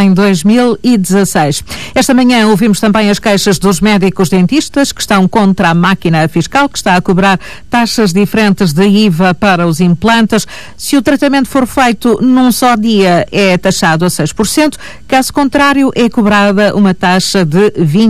em 2016. Esta manhã ouvimos também as queixas dos médicos dentistas que estão contra a máquina fiscal, que está a cobrar taxas diferentes de IVA para os implantes. Se o tratamento for feito num só dia, é taxado a 6%, caso contrário, é cobrada uma taxa de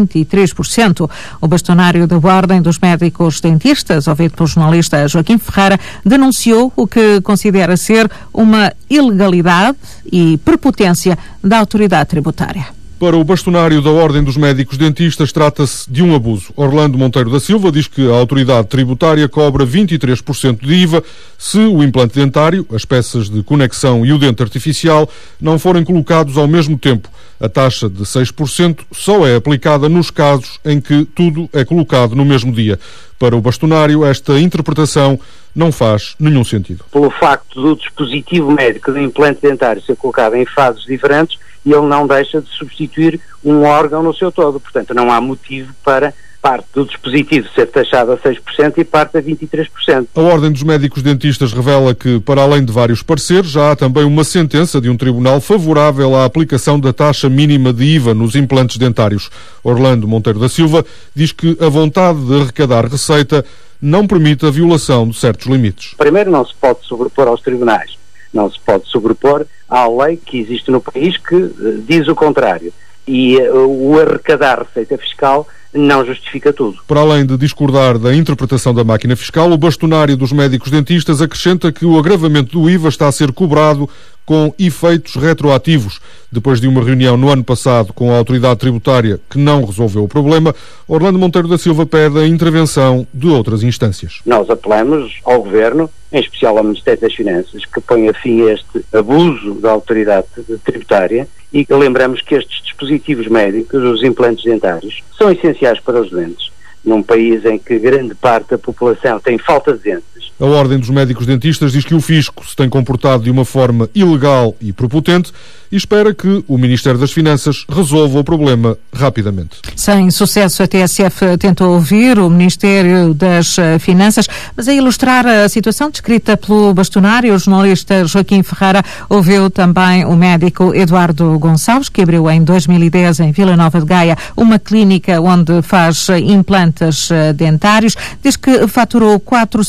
23%. O bastonário da Ordem dos Médicos Dentistas, ouvido pelo jornalista Joaquim Ferreira, denunciou o que considera ser uma ilegalidade e prepotência da autoridade tributária. Para o bastonário da Ordem dos Médicos Dentistas, trata-se de um abuso. Orlando Monteiro da Silva diz que a autoridade tributária cobra 23% de IVA se o implante dentário, as peças de conexão e o dente artificial não forem colocados ao mesmo tempo. A taxa de 6% só é aplicada nos casos em que tudo é colocado no mesmo dia. Para o bastonário, esta interpretação não faz nenhum sentido. Pelo facto do dispositivo médico do implante dentário ser colocado em fases diferentes, e ele não deixa de substituir um órgão no seu todo. Portanto, não há motivo para parte do dispositivo ser taxado a 6% e parte a 23%. A Ordem dos Médicos Dentistas revela que, para além de vários pareceres, já há também uma sentença de um tribunal favorável à aplicação da taxa mínima de IVA nos implantes dentários. Orlando Monteiro da Silva diz que a vontade de arrecadar receita não permite a violação de certos limites. Primeiro, não se pode sobrepor aos tribunais. Não se pode sobrepor à lei que existe no país que diz o contrário. E o arrecadar receita fiscal não justifica tudo. Para além de discordar da interpretação da máquina fiscal, o bastonário dos médicos dentistas acrescenta que o agravamento do IVA está a ser cobrado com efeitos retroativos. Depois de uma reunião no ano passado com a autoridade tributária que não resolveu o problema, Orlando Monteiro da Silva pede a intervenção de outras instâncias. Nós apelamos ao Governo, em especial ao Ministério das Finanças, que ponha fim a este abuso da autoridade tributária e que lembramos que estes dispositivos médicos, os implantes dentários, são essenciais para os doentes. Num país em que grande parte da população tem falta de dentes. A Ordem dos Médicos Dentistas diz que o fisco se tem comportado de uma forma ilegal e prepotente e espera que o Ministério das Finanças resolva o problema rapidamente. Sem sucesso, a TSF tentou ouvir o Ministério das Finanças, mas a ilustrar a situação descrita pelo bastonário, o jornalista Joaquim Ferreira ouviu também o médico Eduardo Gonçalves, que abriu em 2010 em Vila Nova de Gaia uma clínica onde faz implantes dentários. Diz que faturou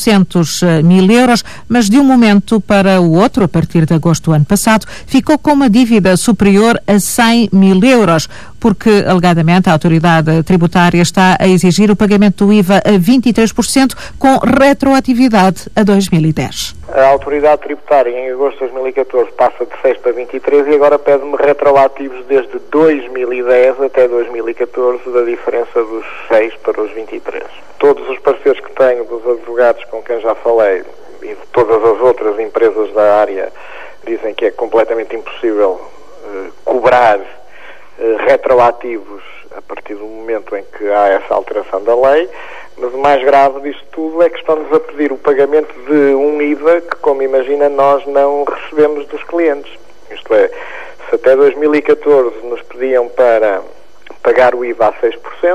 400 mil euros, mas de um momento para o outro, a partir de agosto do ano passado, ficou com uma dívida superior a 100 mil euros, porque, alegadamente, a autoridade tributária está a exigir o pagamento do IVA a 23% com retroatividade a 2010. A autoridade tributária em agosto de 2014 passa de 6 para 23 e agora pede-me retroativos desde 2010 até 2014 da diferença dos 6 para os 23. Todos os parceiros que tenho dos advogados com quem já falei e de todas as outras empresas da área dizem que é completamente impossível cobrar retroativos a partir do momento em que há essa alteração da lei, mas o mais grave disto tudo é que estão-nos a pedir o pagamento de um IVA que, como imagina, nós não recebemos dos clientes. Isto é, se até 2014 nos pediam para pagar o IVA a 6%,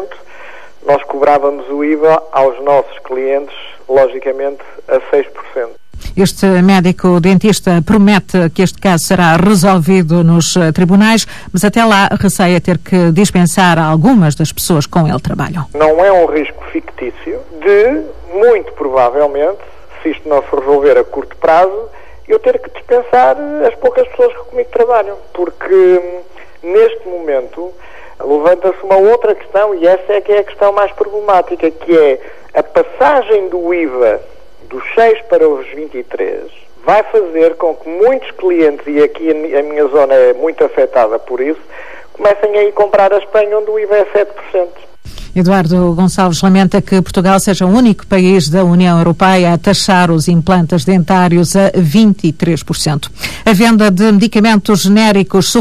nós cobrávamos o IVA aos nossos clientes, logicamente, a 6%. Este médico dentista promete que este caso será resolvido nos tribunais, mas até lá receia ter que dispensar algumas das pessoas com ele trabalham. Não é um risco fictício de, muito provavelmente, se isto não se resolver a curto prazo, eu ter que dispensar as poucas pessoas que comigo trabalham, porque neste momento levanta-se uma outra questão, e essa é que é a questão mais problemática, que é a passagem do IVA dos 6 para os 23 vai fazer com que muitos clientes, e aqui a minha zona é muito afetada por isso, comecem a ir comprar a Espanha, onde o IVA é 7%. Eduardo Gonçalves lamenta que Portugal seja o único país da União Europeia a taxar os implantes dentários a 23%. A venda de medicamentos genéricos